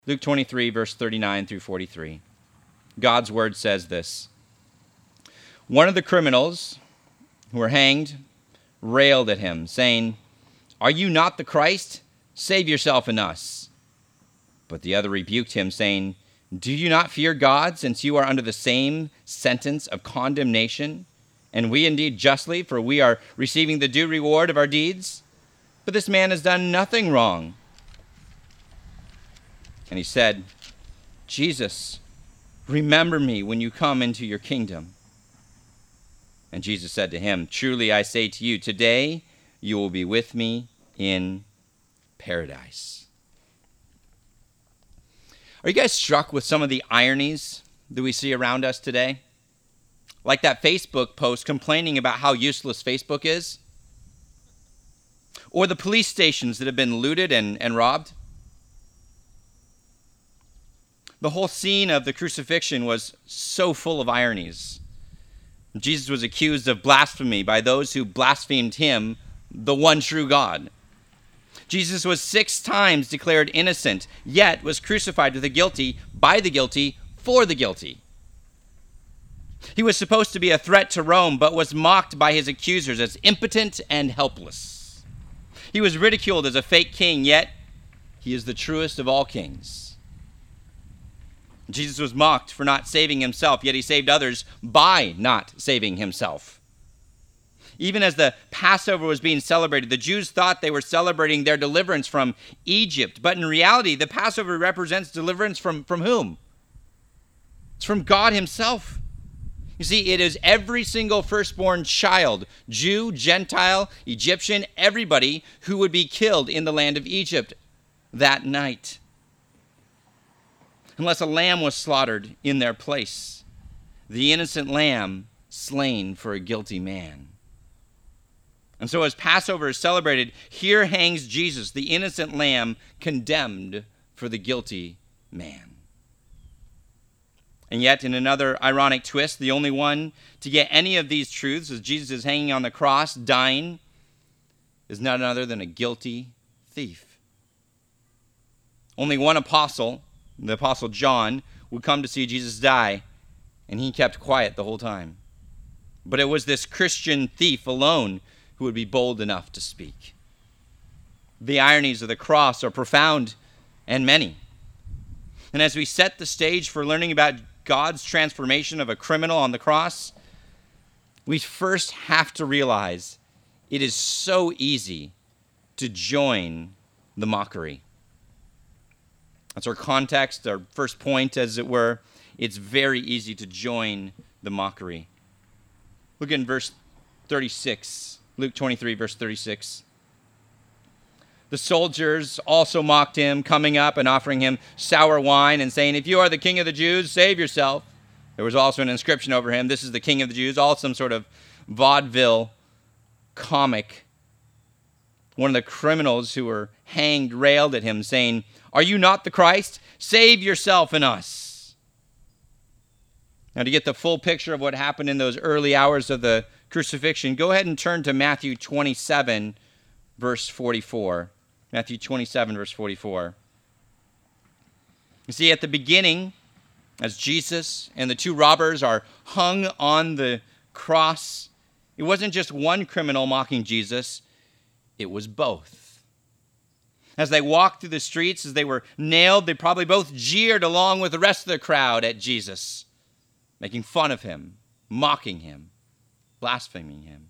Luke 23, verse 39 through 43. God's word says this. One of the criminals who were hanged railed at him, saying, "Are you not the Christ? Save yourself and us." But the other rebuked him, saying, "Do you not fear God, since you are under the same sentence of condemnation? And we indeed justly, for we are receiving the due reward of our deeds. But this man has done nothing wrong." And he said, "Jesus, remember me when you come into your kingdom." And Jesus said to him, "Truly I say to you, today you will be with me in paradise." Are you guys struck with some of the ironies that we see around us today? Like that Facebook post complaining about how useless Facebook is? Or the police stations that have been looted and robbed? The whole scene of the crucifixion was so full of ironies. Jesus was accused of blasphemy by those who blasphemed him, the one true God. Jesus was 6 times declared innocent, yet was crucified with the guilty, by the guilty, for the guilty. He was supposed to be a threat to Rome, but was mocked by his accusers as impotent and helpless. He was ridiculed as a fake king, yet he is the truest of all kings. Jesus was mocked for not saving himself, yet he saved others by not saving himself. Even as the Passover was being celebrated, the Jews thought they were celebrating their deliverance from Egypt. But in reality, the Passover represents deliverance from whom? It's from God himself. You see, it is every single firstborn child, Jew, Gentile, Egyptian, everybody who would be killed in the land of Egypt that night, unless a lamb was slaughtered in their place, the innocent lamb slain for a guilty man. And so as Passover is celebrated, here hangs Jesus, the innocent lamb, condemned for the guilty man. And yet, in another ironic twist, the only one to get any of these truths as Jesus is hanging on the cross, dying, is none other than a guilty thief. Only one apostle, the Apostle John, would come to see Jesus die, and he kept quiet the whole time. But it was this Christian thief alone who would be bold enough to speak. The ironies of the cross are profound and many. And as we set the stage for learning about God's transformation of a criminal on the cross, we first have to realize it is so easy to join the mockery. That's our context, our first point, as it were. It's very easy to join the mockery. Look in verse 36, Luke 23, verse 36. The soldiers also mocked him, coming up and offering him sour wine and saying, "If you are the king of the Jews, save yourself." There was also an inscription over him, "This is the king of the Jews," all some sort of vaudeville comic. One of the criminals who were hanged railed at him, saying, "Are you not the Christ? Save yourself and us." Now, to get the full picture of what happened in those early hours of the crucifixion, go ahead and turn to Matthew 27, verse 44. Matthew 27, verse 44. You see, at the beginning, as Jesus and the 2 robbers are hung on the cross, it wasn't just one criminal mocking Jesus, it was both. As they walked through the streets, as they were nailed, they probably both jeered along with the rest of the crowd at Jesus, making fun of him, mocking him, blaspheming him.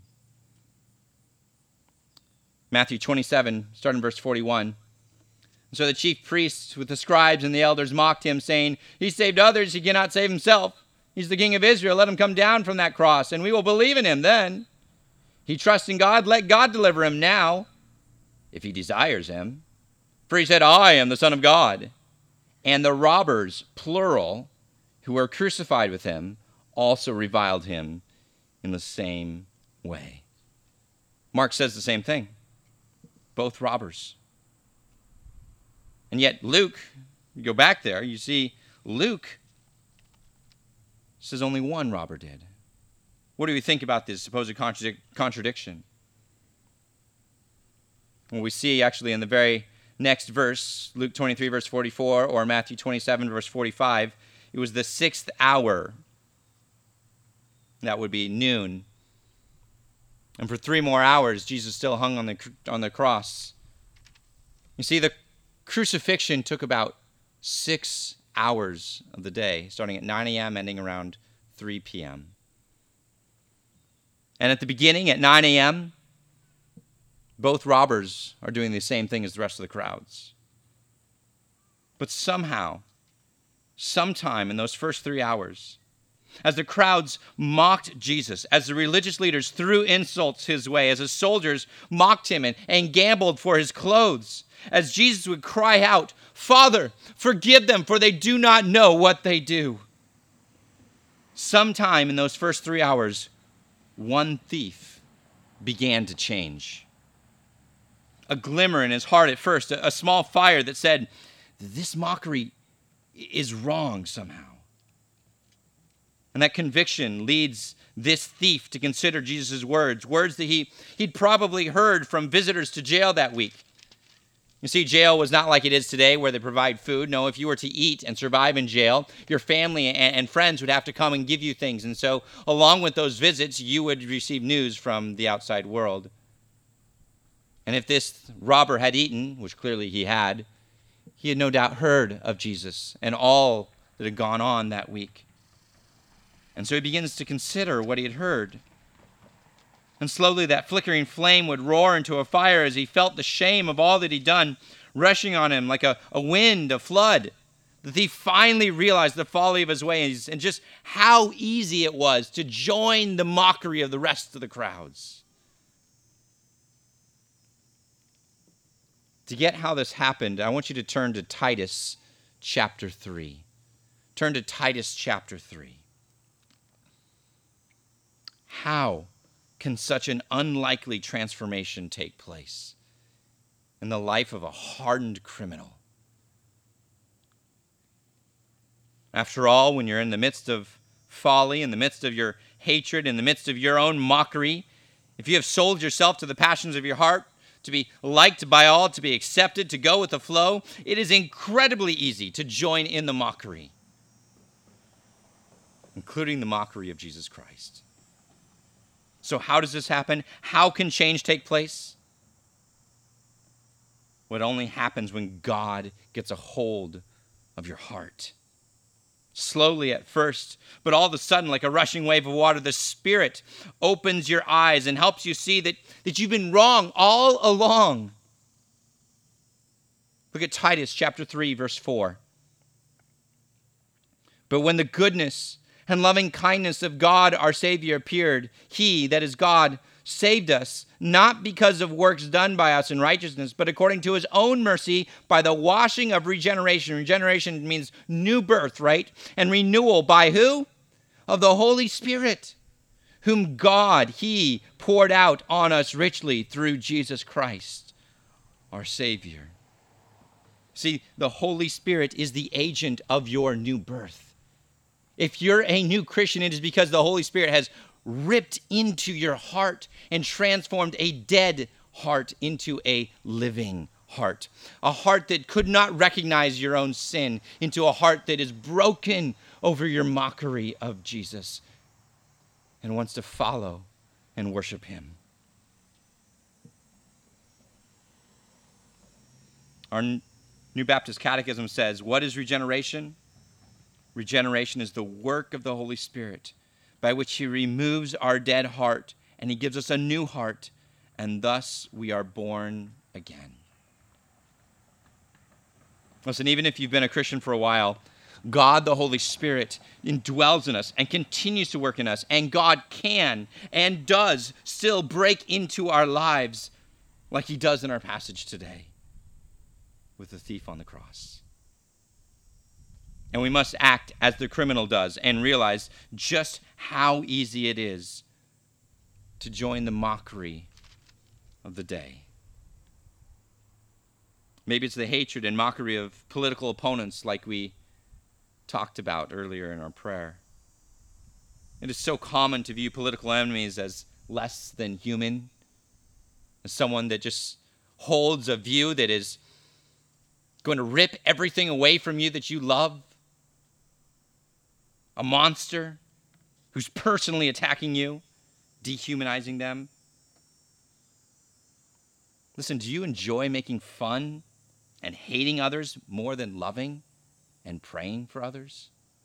Matthew 27, starting in verse 41. So the chief priests with the scribes and the elders mocked him, saying, "He saved others, he cannot save himself. He's the king of Israel. Let him come down from that cross, and we will believe in him then. He trusts in God. Let God deliver him now, if he desires him. For he said, 'I am the Son of God.' And the robbers, plural, who were crucified with him, also reviled him in the same way." Mark says the same thing. Both robbers. And yet Luke, you go back there, you see Luke says only one robber did. What do we think about this supposed contradiction? Well, we see actually in the very next verse, Luke 23, verse 44, or Matthew 27, verse 45, it was the 6th hour. That would be noon. And for 3 more hours, Jesus still hung on the cross. You see, the crucifixion took about 6 hours of the day, starting at 9 a.m., ending around 3 p.m. And at the beginning, at 9 a.m., both robbers are doing the same thing as the rest of the crowds. But somehow, sometime in those first 3 hours, as the crowds mocked Jesus, as the religious leaders threw insults his way, as the soldiers mocked him and gambled for his clothes, as Jesus would cry out, "Father, forgive them, for they do not know what they do." Sometime in those first 3 hours, one thief began to change. A glimmer in his heart at first, a small fire that said, this mockery is wrong somehow. And that conviction leads this thief to consider Jesus' words that he'd probably heard from visitors to jail that week. You see, jail was not like it is today where they provide food. No, if you were to eat and survive in jail, your family and friends would have to come and give you things. And so along with those visits, you would receive news from the outside world. And if this robber had eaten, which clearly he had no doubt heard of Jesus and all that had gone on that week. And so he begins to consider what he had heard. And slowly that flickering flame would roar into a fire as he felt the shame of all that he'd done rushing on him like a wind, a flood. The thief finally realized the folly of his ways and just how easy it was to join the mockery of the rest of the crowds. To get how this happened, I want you to turn to Titus chapter 3. Turn to Titus chapter 3. How can such an unlikely transformation take place in the life of a hardened criminal? After all, when you're in the midst of folly, in the midst of your hatred, in the midst of your own mockery, if you have sold yourself to the passions of your heart, to be liked by all, to be accepted, to go with the flow, it is incredibly easy to join in the mockery, including the mockery of Jesus Christ. So how does this happen? How can change take place? What only happens when God gets a hold of your heart. Slowly at first, but all of a sudden, like a rushing wave of water, the Spirit opens your eyes and helps you see that you've been wrong all along. Look at Titus chapter 3, verse 4. But when the goodness and loving kindness of God our Savior appeared, he, that is God, saved us, not because of works done by us in righteousness, but according to his own mercy by the washing of regeneration. Regeneration means new birth, right? And renewal by who? Of the Holy Spirit, whom God, he poured out on us richly through Jesus Christ, our Savior. See, the Holy Spirit is the agent of your new birth. If you're a new Christian, it is because the Holy Spirit has ripped into your heart and transformed a dead heart into a living heart. A heart that could not recognize your own sin into a heart that is broken over your mockery of Jesus and wants to follow and worship him. Our New Baptist Catechism says, what is regeneration? Regeneration is the work of the Holy Spirit by which he removes our dead heart and he gives us a new heart, and thus we are born again. Listen, even if you've been a Christian for a while, God, the Holy Spirit, indwells in us and continues to work in us, and God can and does still break into our lives like he does in our passage today with the thief on the cross. And we must act as the criminal does and realize just how easy it is to join the mockery of the day. Maybe it's the hatred and mockery of political opponents like we talked about earlier in our prayer. It is so common to view political enemies as less than human, as someone that just holds a view that is going to rip everything away from you that you love? A monster who's personally attacking you, dehumanizing them? Listen, do you enjoy making fun and hating others more than loving and praying for others?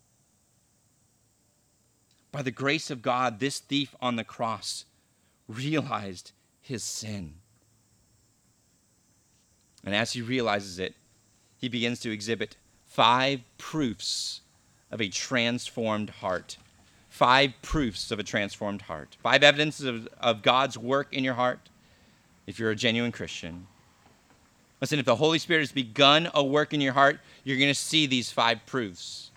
By the grace of God, this thief on the cross realized his sin. And as he realizes it, he begins to exhibit 5 proofs of a transformed heart. 5 proofs of a transformed heart. 5 evidences of God's work in your heart if you're a genuine Christian. Listen, if the Holy Spirit has begun a work in your heart, you're going to see these 5 proofs.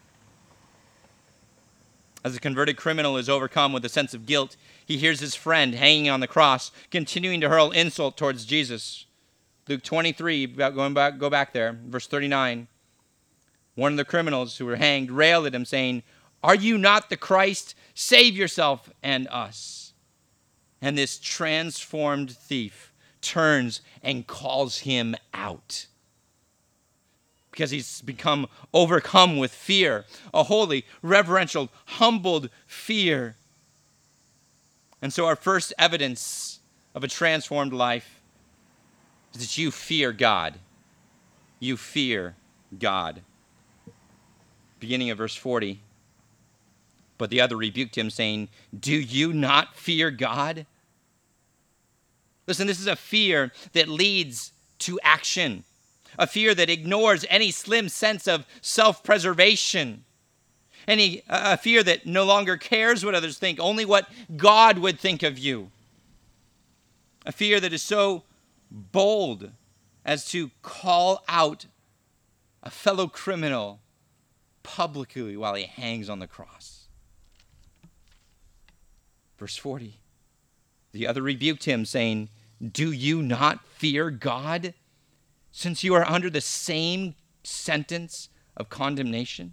As a converted criminal is overcome with a sense of guilt, he hears his friend hanging on the cross, continuing to hurl insult towards Jesus. Luke 23, go back there, verse 39. One of the criminals who were hanged railed at him, saying, "Are you not the Christ? Save yourself and us." And this transformed thief turns and calls him out, because he's become overcome with fear, a holy, reverential, humbled fear. And so our first evidence of a transformed life is that you fear God. You fear God. Beginning of verse 40. But the other rebuked him, saying, "Do you not fear God?" Listen, this is a fear that leads to action. A fear that ignores any slim sense of self-preservation. A fear that no longer cares what others think, only what God would think of you. A fear that is so bold as to call out a fellow criminal publicly while he hangs on the cross. Verse 40. The other rebuked him, saying, "Do you not fear God, since you are under the same sentence of condemnation?"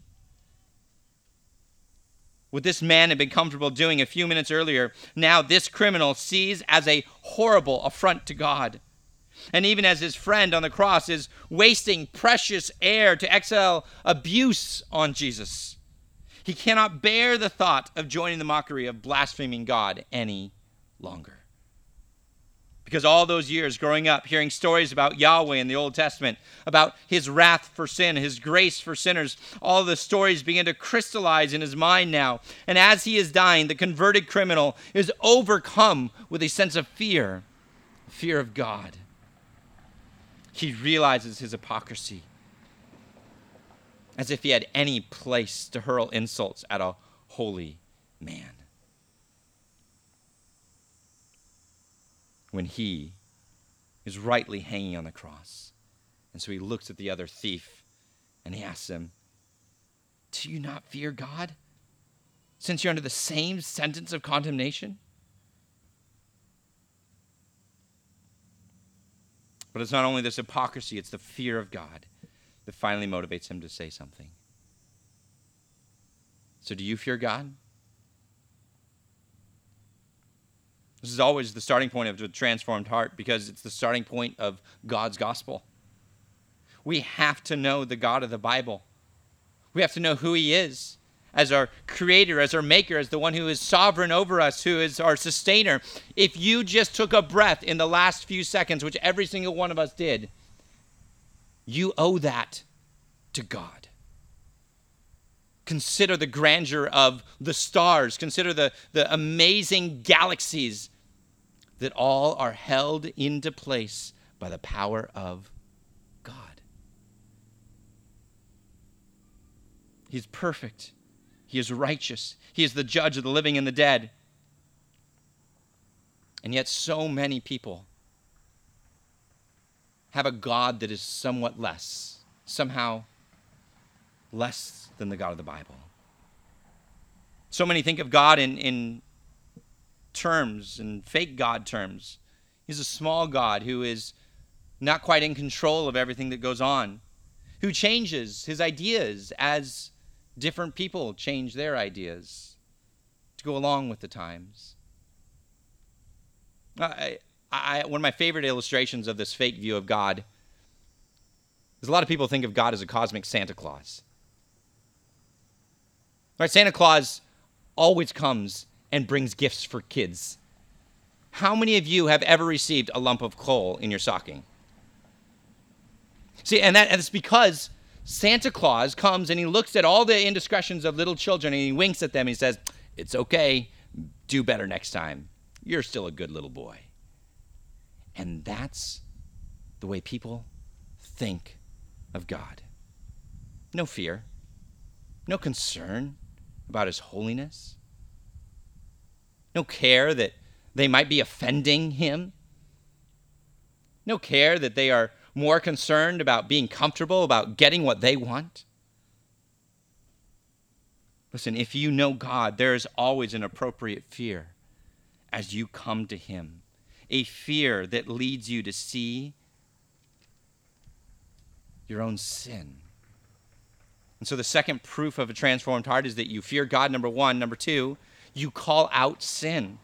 What this man had been comfortable doing a few minutes earlier, now this criminal sees as a horrible affront to God. And even as his friend on the cross is wasting precious air to exhale abuse on Jesus, he cannot bear the thought of joining the mockery of blaspheming God any longer. Because all those years growing up, hearing stories about Yahweh in the Old Testament, about his wrath for sin, his grace for sinners, all the stories begin to crystallize in his mind now. And as he is dying, the converted criminal is overcome with a sense of fear of God. He realizes his hypocrisy, as if he had any place to hurl insults at a holy man, when he is rightly hanging on the cross. And so he looks at the other thief and he asks him, "Do you not fear God, since you're under the same sentence of condemnation?" But it's not only this hypocrisy, it's the fear of God that finally motivates him to say something. So do you fear God? This is always the starting point of a transformed heart, because it's the starting point of God's gospel. We have to know the God of the Bible. We have to know who he is as our creator, as our maker, as the one who is sovereign over us, who is our sustainer. If you just took a breath in the last few seconds, which every single one of us did, you owe that to God. Consider the grandeur of the stars. Consider the amazing galaxies that all are held into place by the power of God. He's perfect. He is righteous. He is the judge of the living and the dead. And yet so many people have a God that is somewhat less, somehow less than the God of the Bible. So many think of God in terms, in fake God terms. He's a small God who is not quite in control of everything that goes on, who changes his ideas as different people change their ideas to go along with the times. One of my favorite illustrations of this fake view of God Because a lot of people think of God as a cosmic Santa Claus. Right? Santa Claus always comes and brings gifts for kids. How many of you have ever received a lump of coal in your stocking? See, and it's because Santa Claus comes and he looks at all the indiscretions of little children and he winks at them and he says, "It's okay, do better next time. You're still a good little boy." And that's the way people think of God. No fear, no concern about his holiness, no care that they might be offending him, no care that they are more concerned about being comfortable, about getting what they want. Listen, if you know God, there is always an appropriate fear as you come to him, a fear that leads you to see your own sin. And so the second proof of a transformed heart is that you fear God, number one. Number two, you call out sin.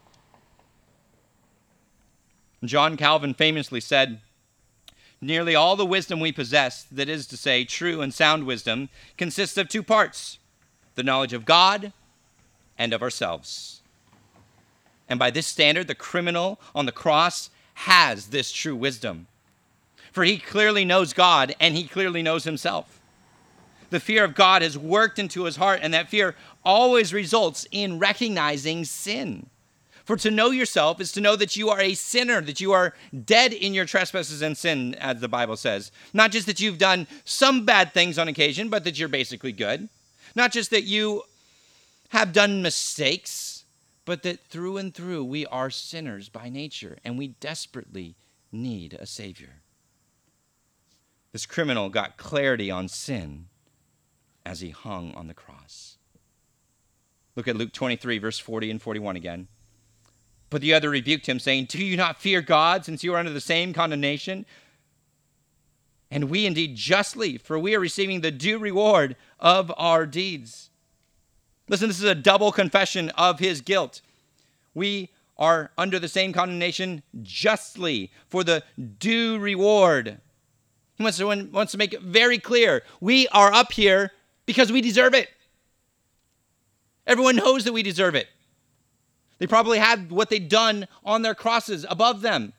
John Calvin famously said, "Nearly all the wisdom we possess, that is to say, true and sound wisdom, consists of two parts, the knowledge of God and of ourselves." And by this standard, the criminal on the cross has this true wisdom. For he clearly knows God and he clearly knows himself. The fear of God has worked into his heart, and that fear always results in recognizing sin. For to know yourself is to know that you are a sinner, that you are dead in your trespasses and sin, as the Bible says. Not just that you've done some bad things on occasion, but that you're basically good. Not just that you have done mistakes, but that through and through we are sinners by nature, and we desperately need a Savior. This criminal got clarity on sin as he hung on the cross. Look at Luke 23, verse 40 and 41 again. But the other rebuked him, saying, "Do you not fear God, since you are under the same condemnation? And we indeed justly, for we are receiving the due reward of our deeds." Listen, this is a double confession of his guilt. We are under the same condemnation justly for the due reward. He wants to make it very clear. We are up here because we deserve it. Everyone knows that we deserve it. They probably had what they'd done on their crosses above them.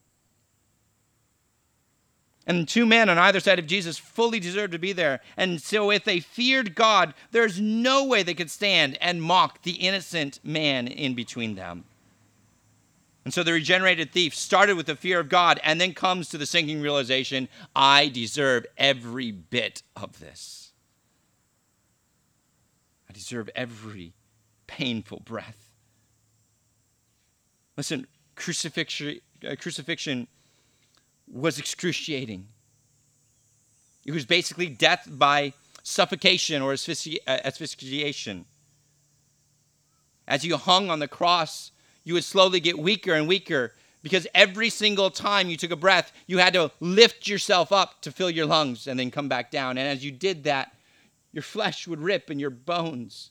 And two men on either side of Jesus fully deserved to be there. And so if they feared God, there's no way they could stand and mock the innocent man in between them. And so the regenerated thief started with the fear of God and then comes to the sinking realization, I deserve every bit of this. I deserve every painful breath. Listen, crucifixion was excruciating. It was basically death by suffocation or asphyxiation. As you hung on the cross, you would slowly get weaker and weaker because every single time you took a breath, you had to lift yourself up to fill your lungs and then come back down. And as you did that, your flesh would rip and your bones,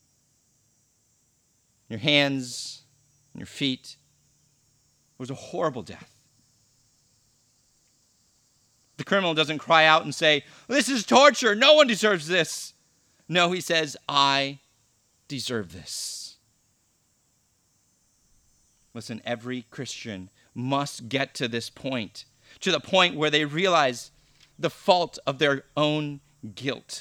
your hands, and your feet. It was a horrible death. The criminal doesn't cry out and say, "This is torture. No one deserves this." No, he says, "I deserve this." Listen, every Christian must get to this point, to the point where they realize the fault of their own guilt.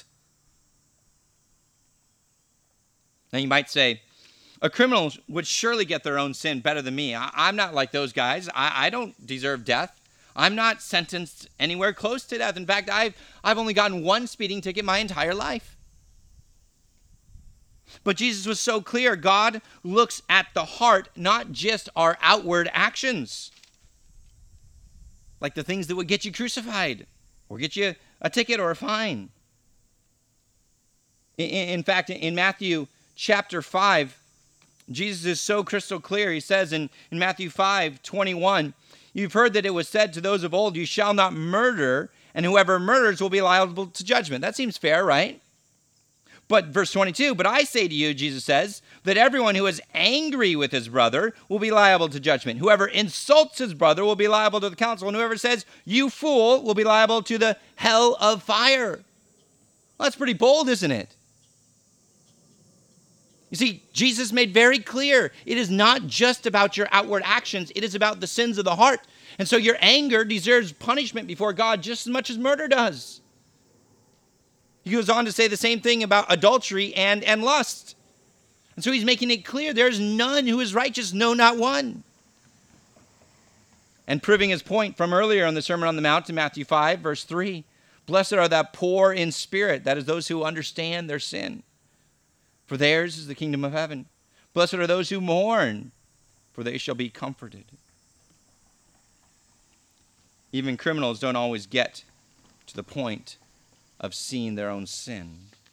Now you might say, a criminal would surely get their own sin better than me. I'm not like those guys. I don't deserve death. I'm not sentenced anywhere close to death. In fact, I've only gotten one speeding ticket my entire life. But Jesus was so clear. God looks at the heart, not just our outward actions. Like the things that would get you crucified or get you a ticket or a fine. In fact, in Matthew chapter 5, Jesus is so crystal clear. He says in Matthew 5:21, "You've heard that it was said to those of old, 'You shall not murder, and whoever murders will be liable to judgment.'" That seems fair, right? But verse 22, but I say to you, Jesus says, that everyone who is angry with his brother will be liable to judgment. Whoever insults his brother will be liable to the council. And whoever says, you fool, will be liable to the hell of fire. Well, that's pretty bold, isn't it? You see, Jesus made very clear, it is not just about your outward actions. It is about the sins of the heart. And so your anger deserves punishment before God just as much as murder does. He goes on to say the same thing about adultery and lust. And so he's making it clear there's none who is righteous, no, not one. And proving his point from earlier on the Sermon on the Mount in Matthew 5, verse 3, blessed are the poor in spirit, that is those who understand their sin, for theirs is the kingdom of heaven. Blessed are those who mourn, for they shall be comforted. Even criminals don't always get to the point of seeing their own sin.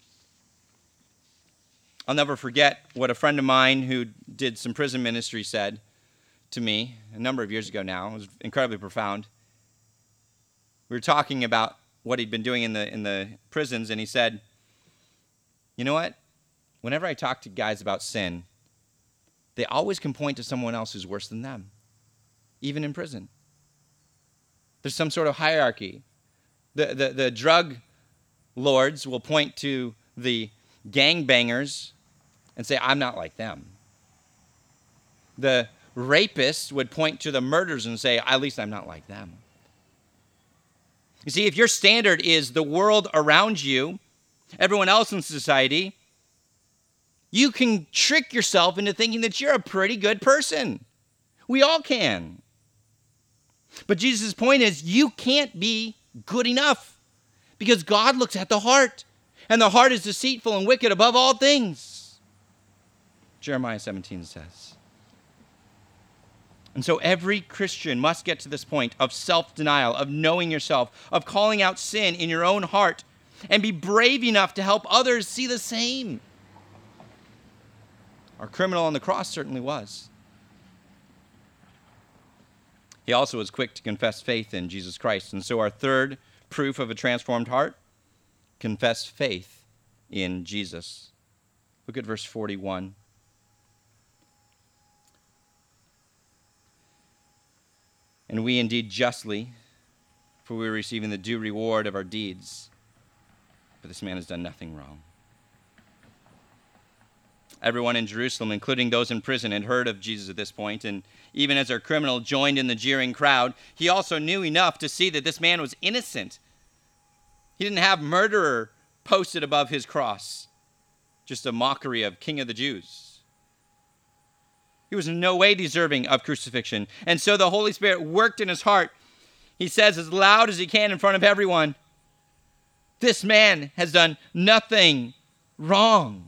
I'll never forget what a friend of mine who did some prison ministry said to me a number of years ago now. It was incredibly profound. We were talking about what he'd been doing in the prisons, and he said, you know what? Whenever I talk to guys about sin, they always can point to someone else who's worse than them, even in prison. There's some sort of hierarchy. The drug lords will point to the gangbangers and say, I'm not like them. The rapists would point to the murderers and say, at least I'm not like them. You see, if your standard is the world around you, everyone else in society, you can trick yourself into thinking that you're a pretty good person. We all can. But Jesus' point is, you can't be good enough. Because God looks at the heart, and the heart is deceitful and wicked above all things, Jeremiah 17 says. And so every Christian must get to this point of self-denial, of knowing yourself, of calling out sin in your own heart, and be brave enough to help others see the same. Our criminal on the cross certainly was. He also was quick to confess faith in Jesus Christ. And so our third proof of a transformed heart, confess faith in Jesus. Look at verse 41. And we indeed justly, for we are receiving the due reward of our deeds. But this man has done nothing wrong. Everyone in Jerusalem, including those in prison, had heard of Jesus at this point, and even as our criminal joined in the jeering crowd, he also knew enough to see that this man was innocent. He didn't have murderer posted above his cross, just a mockery of King of the Jews. He was in no way deserving of crucifixion. And so the Holy Spirit worked in his heart. He says as loud as he can in front of everyone, this man has done nothing wrong.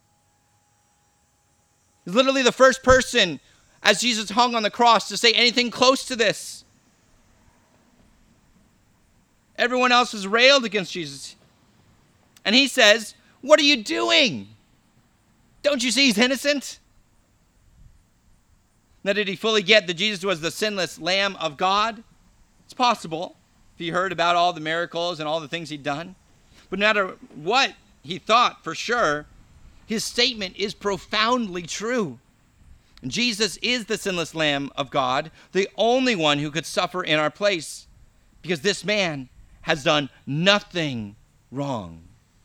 He's literally the first person as Jesus hung on the cross to say anything close to this. Everyone else has railed against Jesus. And he says, what are you doing? Don't you see he's innocent? Now, did he fully get that Jesus was the sinless Lamb of God? It's possible, if he heard about all the miracles and all the things he'd done. But no matter what he thought, for sure, his statement is profoundly true. Jesus is the sinless Lamb of God, the only one who could suffer in our place, because this man has done nothing wrong.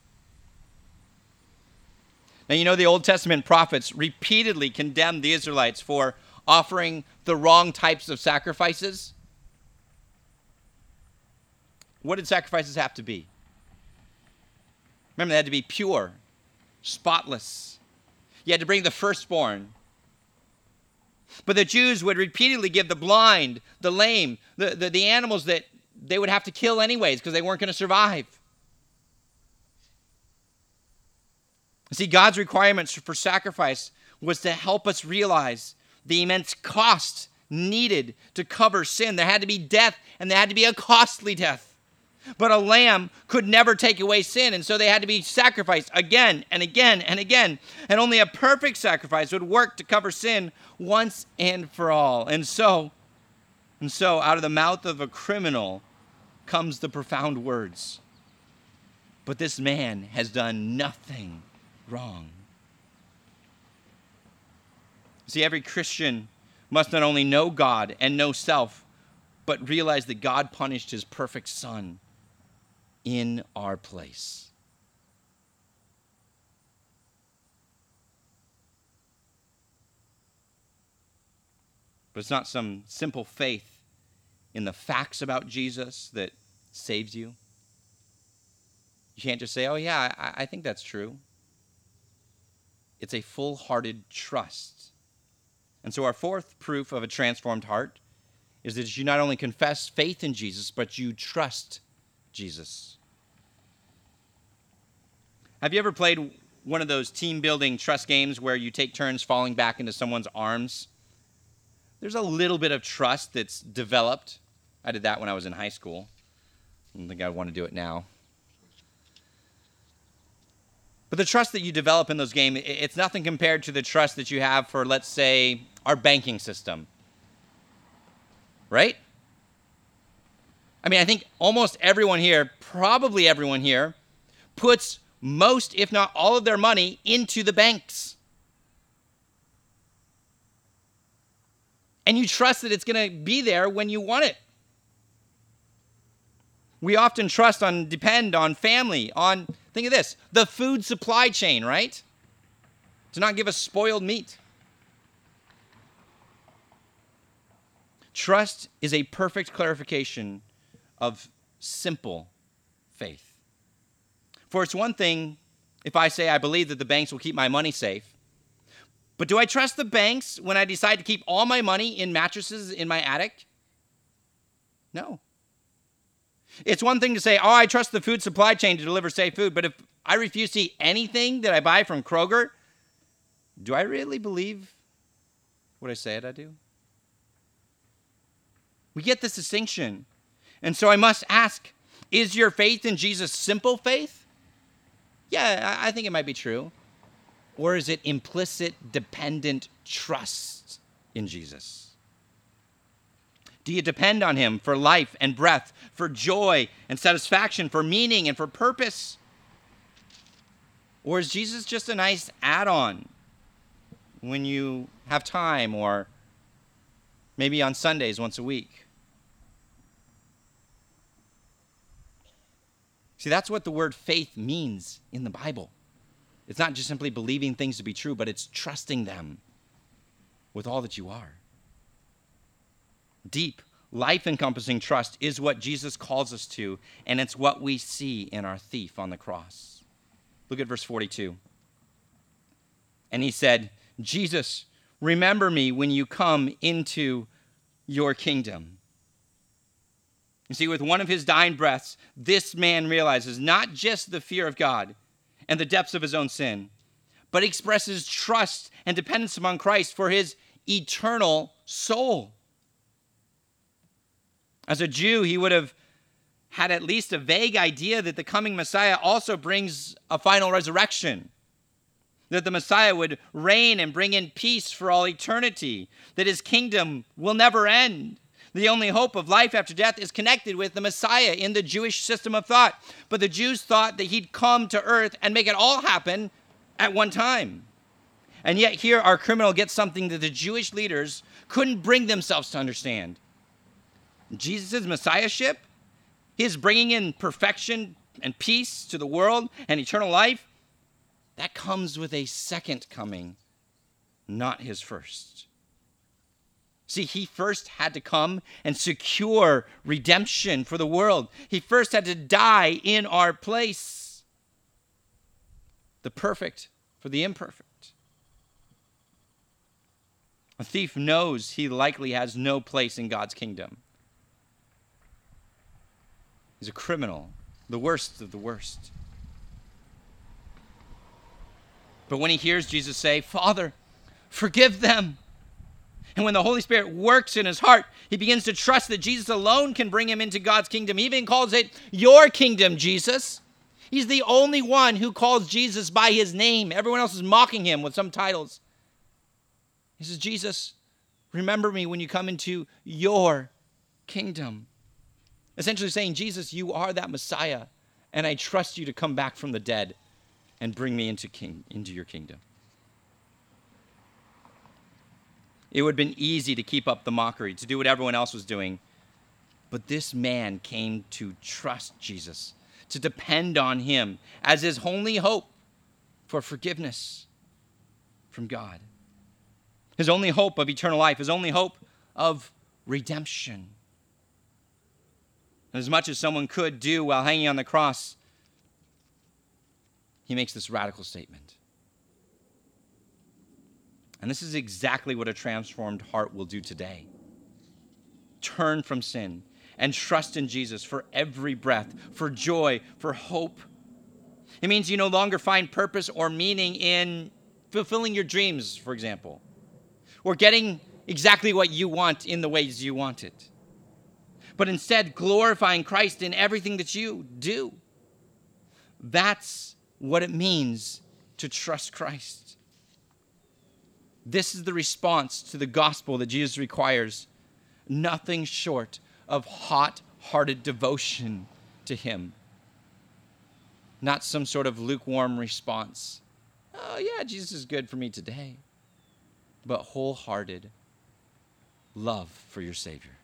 Now, you know, the Old Testament prophets repeatedly condemned the Israelites for offering the wrong types of sacrifices. What did sacrifices have to be? Remember, they had to be pure, spotless. You had to bring the firstborn. But the Jews would repeatedly give the blind, the lame, the animals that they would have to kill anyways because they weren't going to survive. See, God's requirements for sacrifice was to help us realize the immense cost needed to cover sin. There had to be death, and there had to be a costly death. But a lamb could never take away sin, and so they had to be sacrificed again and again and again. And only a perfect sacrifice would work to cover sin once and for all. And so, out of the mouth of a criminal comes the profound words, but this man has done nothing wrong. See, every Christian must not only know God and know self, but realize that God punished his perfect Son in our place. But it's not some simple faith in the facts about Jesus that saves you. You can't just say, oh yeah, I think that's true. It's a full-hearted trust. And so our fourth proof of a transformed heart is that you not only confess faith in Jesus, but you trust Jesus. Have you ever played one of those team-building trust games where you take turns falling back into someone's arms? There's a little bit of trust that's developed. I did that when I was in high school. I don't think I want to do it now. But the trust that you develop in those games, it's nothing compared to the trust that you have for, let's say, our banking system. Right? I mean, I think almost everyone here, probably everyone here, puts most, if not all of their money into the banks. And you trust that it's going to be there when you want it. We often depend on family, on, think of this, the food supply chain, right? To not give us spoiled meat. Trust is a perfect clarification of simple faith. For it's one thing if I say I believe that the banks will keep my money safe, but do I trust the banks when I decide to keep all my money in mattresses in my attic? No. It's one thing to say, oh, I trust the food supply chain to deliver safe food, but if I refuse to eat anything that I buy from Kroger, do I really believe what I say I do? We get this distinction. And so I must ask, is your faith in Jesus simple faith? Yeah, I think it might be true. Or is it implicit, dependent trust in Jesus? Do you depend on him for life and breath, for joy and satisfaction, for meaning and for purpose? Or is Jesus just a nice add-on when you have time, or maybe on Sundays once a week? See, that's what the word faith means in the Bible. It's not just simply believing things to be true, but it's trusting them with all that you are. Deep, life-encompassing trust is what Jesus calls us to, and it's what we see in our thief on the cross. Look at verse 42. And he said, Jesus, remember me when you come into your kingdom. You see, with one of his dying breaths, this man realizes not just the fear of God and the depths of his own sin, but expresses trust and dependence upon Christ for his eternal soul. As a Jew, he would have had at least a vague idea that the coming Messiah also brings a final resurrection, that the Messiah would reign and bring in peace for all eternity, that his kingdom will never end. The only hope of life after death is connected with the Messiah in the Jewish system of thought. But the Jews thought that he'd come to earth and make it all happen at one time. And yet here our criminal gets something that the Jewish leaders couldn't bring themselves to understand. Jesus' messiahship, his bringing in perfection and peace to the world and eternal life, that comes with a second coming, not his first. See, he first had to come and secure redemption for the world. He first had to die in our place. The perfect for the imperfect. A thief knows he likely has no place in God's kingdom. He's a criminal, the worst of the worst. But when he hears Jesus say, Father, forgive them, and when the Holy Spirit works in his heart, he begins to trust that Jesus alone can bring him into God's kingdom. He even calls it your kingdom, Jesus. He's the only one who calls Jesus by his name. Everyone else is mocking him with some titles. He says, Jesus, remember me when you come into your kingdom. Essentially saying, Jesus, you are that Messiah, and I trust you to come back from the dead and bring me into your kingdom. It would have been easy to keep up the mockery, to do what everyone else was doing. But this man came to trust Jesus, to depend on him as his only hope for forgiveness from God. His only hope of eternal life, his only hope of redemption. And as much as someone could do while hanging on the cross, he makes this radical statement. And this is exactly what a transformed heart will do today. Turn from sin and trust in Jesus for every breath, for joy, for hope. It means you no longer find purpose or meaning in fulfilling your dreams, for example, or getting exactly what you want in the ways you want it, but instead glorifying Christ in everything that you do. That's what it means to trust Christ. This is the response to the gospel that Jesus requires. Nothing short of hot-hearted devotion to him. Not some sort of lukewarm response. Oh yeah, Jesus is good for me today. But wholehearted love for your Savior.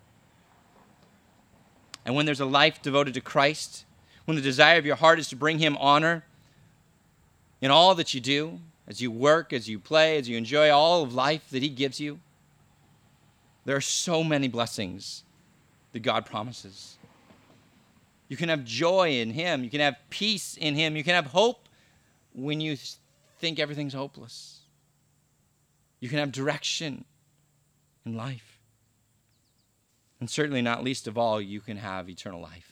And when there's a life devoted to Christ, when the desire of your heart is to bring him honor in all that you do, as you work, as you play, as you enjoy all of life that he gives you, there are so many blessings that God promises. You can have joy in him. You can have peace in him. You can have hope when you think everything's hopeless. You can have direction in life. And certainly not least of all, you can have eternal life.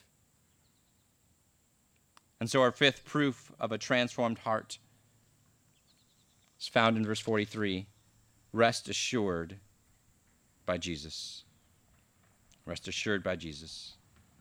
And so our fifth proof of a transformed heart is found in verse 43. Rest assured by Jesus. Rest assured by Jesus.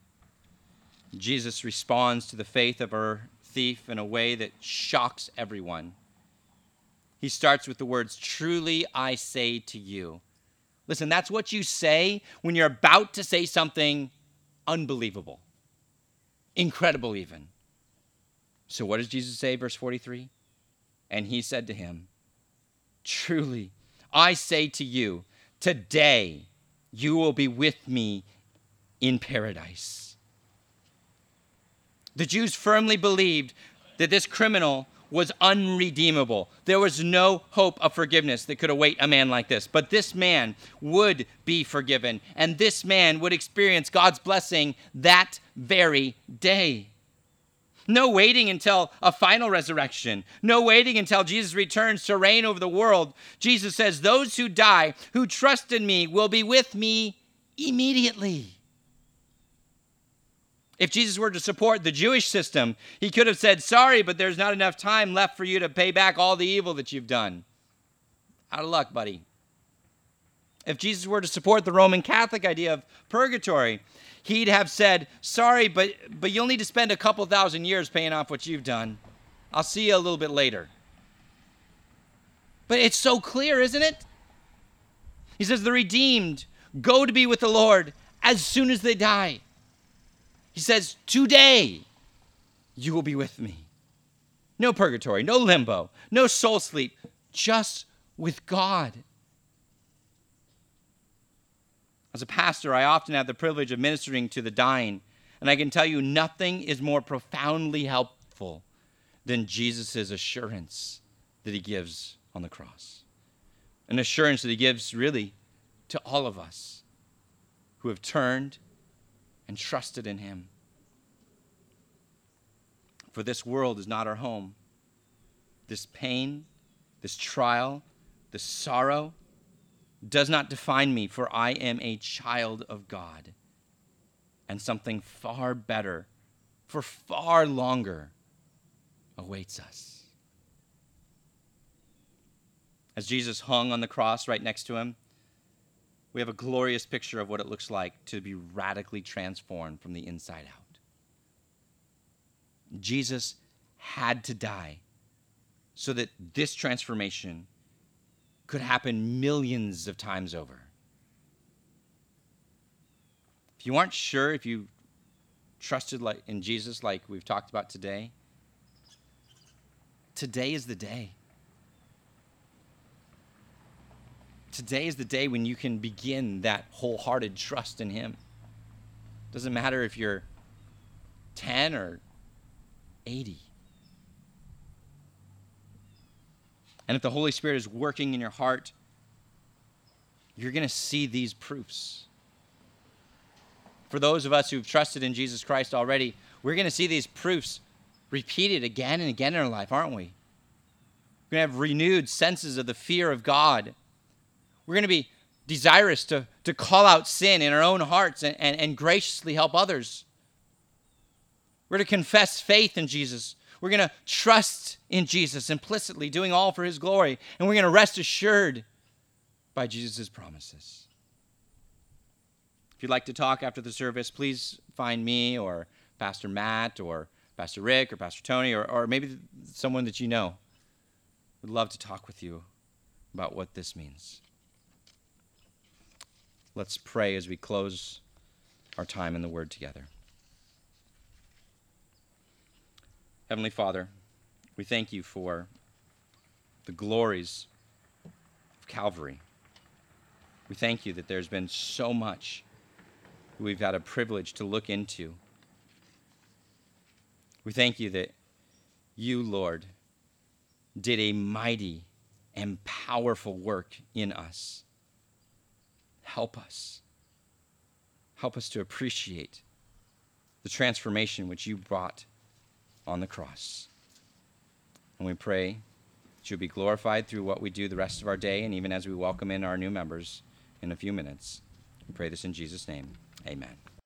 Jesus responds to the faith of our thief in a way that shocks everyone. He starts with the words, "Truly I say to you." Listen, that's what you say when you're about to say something unbelievable, incredible even. So what does Jesus say, verse 43? And he said to him, "Truly I say to you, today you will be with me in paradise." The Jews firmly believed that this criminal was unredeemable. There was no hope of forgiveness that could await a man like this. But this man would be forgiven, and this man would experience God's blessing that very day. No waiting until a final resurrection. No waiting until Jesus returns to reign over the world. Jesus says, those who die, who trust in me, will be with me immediately. If Jesus were to support the Jewish system, he could have said, sorry, but there's not enough time left for you to pay back all the evil that you've done. Out of luck, buddy. If Jesus were to support the Roman Catholic idea of purgatory, he'd have said, sorry, but you'll need to spend a couple thousand years paying off what you've done. I'll see you a little bit later. But it's so clear, isn't it? He says the redeemed go to be with the Lord as soon as they die. He says, today you will be with me. No purgatory, no limbo, no soul sleep, just with God. As a pastor, I often have the privilege of ministering to the dying, and I can tell you nothing is more profoundly helpful than Jesus' assurance that he gives on the cross. An assurance that he gives really to all of us who have turned and trusted in him. For this world is not our home. This pain, this trial, this sorrow does not define me, for I am a child of God. And something far better, for far longer, awaits us. As Jesus hung on the cross right next to him, we have a glorious picture of what it looks like to be radically transformed from the inside out. Jesus had to die so that this transformation could happen millions of times over. If you aren't sure if you trusted in Jesus like we've talked about today, today is the day. Today is the day when you can begin that wholehearted trust in him. Doesn't matter if you're 10 or 80. And if the Holy Spirit is working in your heart, you're going to see these proofs. For those of us who've trusted in Jesus Christ already, we're going to see these proofs repeated again and again in our life, aren't we? We're going to have renewed senses of the fear of God. We're going to be desirous to call out sin in our own hearts and graciously help others. We're to confess faith in Jesus. We're going to trust in Jesus implicitly, doing all for his glory. And we're going to rest assured by Jesus' promises. If you'd like to talk after the service, please find me or Pastor Matt or Pastor Rick or Pastor Tony or maybe someone that you know. We'd love to talk with you about what this means. Let's pray as we close our time in the Word together. Heavenly Father, we thank you for the glories of Calvary. We thank you that there's been so much we've had a privilege to look into. We thank you that you, Lord, did a mighty and powerful work in us. Help us. Help us to appreciate the transformation which you brought on the cross. And we pray that you'll be glorified through what we do the rest of our day, and even as we welcome in our new members in a few minutes. We pray this in Jesus' name. Amen.